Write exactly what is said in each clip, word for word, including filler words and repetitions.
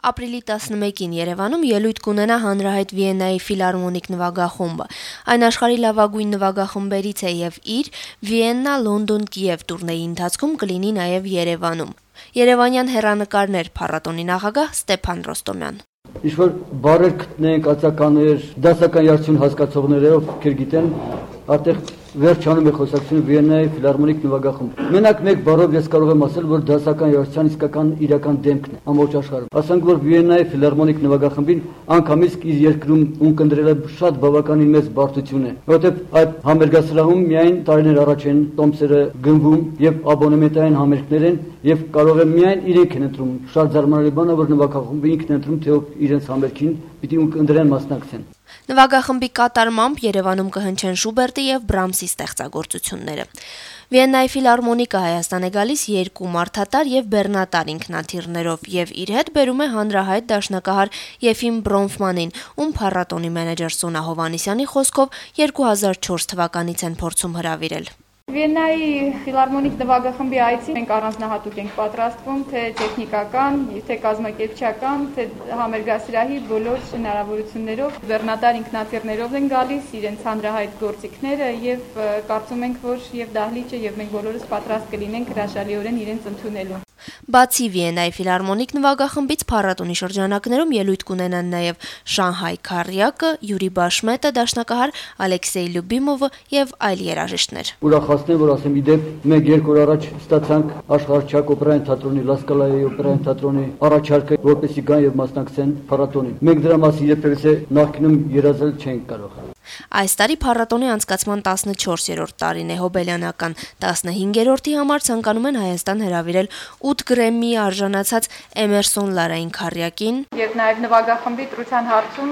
Ապրիլի տասնմեկին Երևանում ելույթ կունենա հանրահայտ Վիեննայի ֆիլհարմոնիկ նվագախումբը։ Այն աշխարհի լավագույն նվագախմբերից է եւ իր Վիեննա, Լոնդոն, Կիև տուրնեի ընթացքում կլինի նաեւ Երևանում։ Երևանյան հեռանկարներ փառատոնի նախագահ Ստեփան Ռոստոմյան։ Ինչ-որ բարեր գտնենք, ածականներ, դասական երաշխություն հասկացողներով ովքեր գիտեն, այդտեղ վերջանում է խոսակցությունը Վիեննայի ֆիլհարմոնիկ նվագախումբ։ Մենակ մեկ բառով ես կարող եմ ասել, որ դասական երաշխության իսկական իրական դեմքն է ամբողջ աշխարհում։ Ասենք որ Վիեննայի ֆիլհարմոնիկ նվագախմբին անգամից իր երկրում ունկնդրել է շատ բավականին մեծ բարդություն է, որովհետև այդ համերգասրահում միայն տարիներ առաջ են տոմսերը գնվում եւ աբոնեմենտային համերգներ են եւ կարող է միայն իրենք են ընտրում։ Շատ զարմանալի բան է, որ նվագախումբը ինքն է ընտրում, թե ով իրենց համերգին պիտի ունկնդրեն մասնակցեն։ Նվագախմբի կատարմամբ Երևանում կհնչեն Շուբերտի եւ Բրամսի ստեղծագործությունները։ Վիեննայի ֆիլհարմոնիկը Հայաստան է գալիս երկու մարդատար եւ բեռնատար ինքնաթիռներով եւ իր հետ բերում է հանրահայտ դաշնակահար Եֆիմ Բրոնֆմանին, ում փառատոնի մենեջեր Սոնա Հովհաննիսյանի խոսքով երկու հազար չորս թվականից են փորձում հրավիրել։ Վիեննայի ֆիլհարմոնիկ նվագախմբի այցին մենք առանձնահատուկ ենք պատրաստվում թե տեխնիկական, թե կազմակերպչական, թե համերգասրահի բոլոր հնարավորություններով բեռնատար ինքնաթիռներով են գալիս իրենց հանրահայտ գործիքները եւ կարծում ենք, որ եւ դահլիճը եւ մենք բոլորս պատրաստ կլինենք հրաշալիորեն իրենց ընդունելու։ Բացի Վիեննայի ֆիլհարմոնիկ նվագախմբից փառատոնի շրջանակներում ելույթ կունենան նաեւ Շանհայ Քարյակը, Յուրի Բաշմետը, դաշնակահար Ալեքսեյ Լյուբիմովը եւ այլ երաժիշտներ։ Ուրախացնեմ, որ ասեմ իդեպ մեկ երկու օր առաջ ստացանք աշխարհչակ օպերային թատրոնի Լասկալայի օպերային թատրոնի առաջարկը, որպեսզի գան եւ մասնակցեն փառատոնին։ Մենք դրա մասին երբևէ նախկինում երազել չենք կարող։ Այս տարի փառատոնի անցկացման տասնչորսերորդ տարին է հոբելյանական, տասնհինգերորդի համար ցանկանում են Հայաստան հրավիրել ութ գրեմմի արժանացած Էմերսոն Լարային Քարյակին եւ նաեւ նվագախմբի դրության հարցում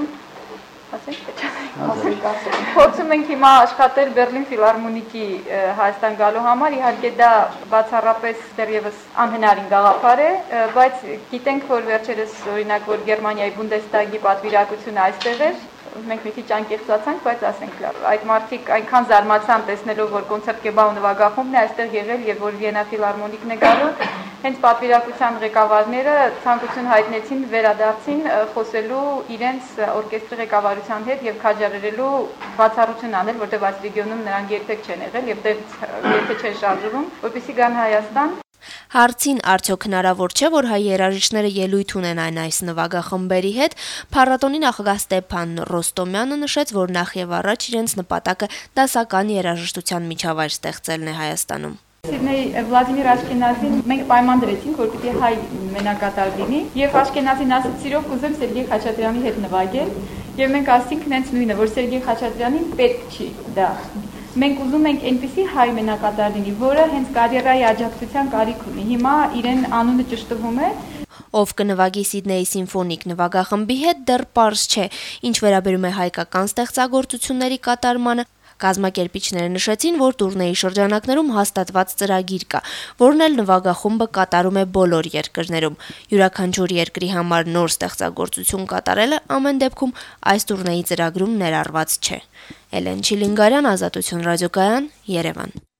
փորձում ենք հիմա աշխատել Բերլին ֆիլհարմոնիկի Հայաստան գալու համար, իհարկե դա բացառապես դեռևս անհնարին գաղափար է, բայց գիտենք, որ վերջերս օրինակ որ Գերմանիայի Բունդեստագի պատվիրակությունը այստեղ էր, մենք մի քիչ անկեղծացանք, բայց ասենք լավ, այդ մարդիկ այնքան զարմացան տեսնելով, որ կոնցերտ կեբաու նվագախումբն է այստեղ եղել եւ որ Վիեննա ֆիլհարմոնիկն է գալու, հենց պատվիրակության ղեկավարները ցանկություն հայտնեցին վերադարձին խոսելու իրենց օրկեստրի ղեկավարության հետ եւ քաջարերելու բացառություն անել, որտեղ այս ռեգիոնում նրանք երբեք չեն եղել եւ դեռ երբեք չեն շարժվում, որպեսզի գան Հայաստան։ Հարցին արդյոք հնարավոր չէ, որ հայ երաժիշտները ելույթ ունենան այս նվագախմբերի հետ, փառատոնի նախագահ Ստեփան Ռոստոմյանը նշեց, որ նախ եւ առաջ իրենց նպատակը դասական երաժշտության միջավայր ստեղծելն է Հայաստանում։ Սիդնեյ Վլադիմիր Աշկենազին մենք պայման դրեցինք, որ պիտի հայ մենակատար լինի, եւ Աշկենազին ասաց՝ «Սիրով կուզեմ Սերգեյ Խաչատրյանի հետ նվագել», եւ մենք ասինք նենց նույնը, որ Սերգեյ Խաչատրյանին պետք չի դա։ Մենք ուզում ենք այնպիսի հայ մենակատար լինի, որը հենց կարիերայի աջակցության կարիք ունի։ Հիմա իրեն անունը ճշտվում է։ Ով կնվագի Սիդնեյի սիմֆոնիկ նվագախմբի հետ դեռ պարզ չէ, ինչ վերաբերում է հայկական ստեղծագործությունների կատարմանը։ Կազմակերպիչները նշեցին, որ տուրնեի շրջանակներում հաստատված ծրագիր կա, որն էլ նվագախումբը կատարում է բոլոր երկրներում։ Յուրաքանչյուր երկրի համար նոր ստեղծագործություն կատարելը ամեն դեպքում այս տուրնեի ծրագրում ներառված չէ։ Էլեն Չիլինգարյան, Ազատություն ռադիոկայան, Երևան։